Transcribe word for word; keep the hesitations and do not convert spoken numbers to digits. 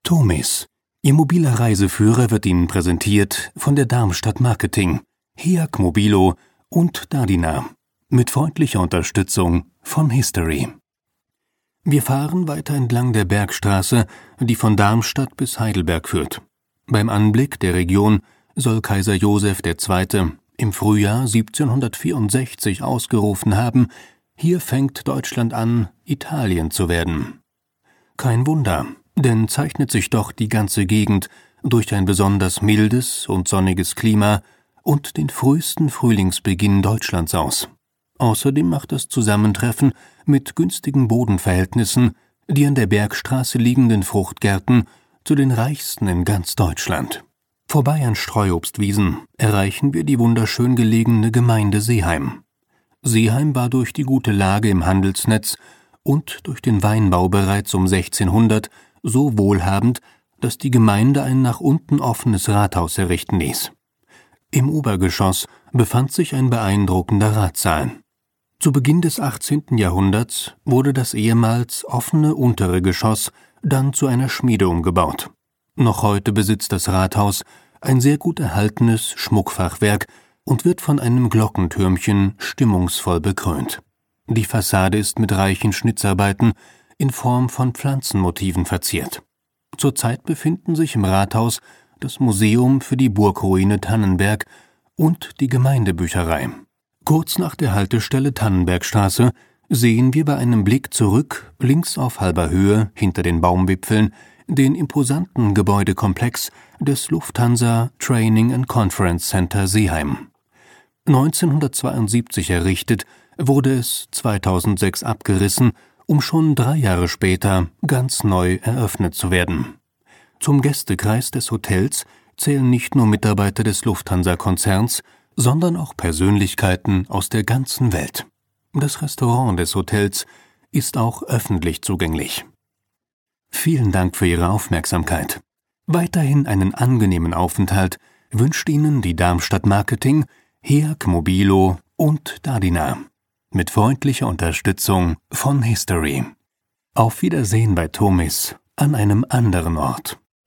Tomis, Ihr mobiler Reiseführer, wird Ihnen präsentiert von der Darmstadt Marketing, H E A C Mobilo und Dardina, mit freundlicher Unterstützung von History. Wir fahren weiter entlang der Bergstraße, die von Darmstadt bis Heidelberg führt. Beim Anblick der Region soll Kaiser Joseph der Zweite im Frühjahr siebzehnhundertvierundsechzig ausgerufen haben: Hier fängt Deutschland an, Italien zu werden. Kein Wunder, denn zeichnet sich doch die ganze Gegend durch ein besonders mildes und sonniges Klima und den frühesten Frühlingsbeginn Deutschlands aus. Außerdem macht das Zusammentreffen mit günstigen Bodenverhältnissen die an der Bergstraße liegenden Fruchtgärten zu den reichsten in ganz Deutschland. Vorbei an Streuobstwiesen erreichen wir die wunderschön gelegene Gemeinde Seeheim. Seeheim war durch die gute Lage im Handelsnetz und durch den Weinbau bereits um sechzehnhundert so wohlhabend, dass die Gemeinde ein nach unten offenes Rathaus errichten ließ. Im Obergeschoss befand sich ein beeindruckender Ratssaal. Zu Beginn des achtzehnten Jahrhunderts wurde das ehemals offene untere Geschoss dann zu einer Schmiede umgebaut. Noch heute besitzt das Rathaus ein sehr gut erhaltenes Schmuckfachwerk und wird von einem Glockentürmchen stimmungsvoll bekrönt. Die Fassade ist mit reichen Schnitzarbeiten in Form von Pflanzenmotiven verziert. Zurzeit befinden sich im Rathaus das Museum für die Burgruine Tannenberg und die Gemeindebücherei. Kurz nach der Haltestelle Tannenbergstraße sehen wir bei einem Blick zurück links auf halber Höhe hinter den Baumwipfeln den imposanten Gebäudekomplex des Lufthansa Training and Conference Center Seeheim. neunzehnhundertzweiundsiebzig errichtet, wurde es zweitausendsechs abgerissen, um schon drei Jahre später ganz neu eröffnet zu werden. Zum Gästekreis des Hotels zählen nicht nur Mitarbeiter des Lufthansa-Konzerns, sondern auch Persönlichkeiten aus der ganzen Welt. Das Restaurant des Hotels ist auch öffentlich zugänglich. Vielen Dank für Ihre Aufmerksamkeit. Weiterhin einen angenehmen Aufenthalt wünscht Ihnen die Darmstadt Marketing, H E A C Mobilo und Dardina. Mit freundlicher Unterstützung von History. Auf Wiedersehen bei Tomis an einem anderen Ort.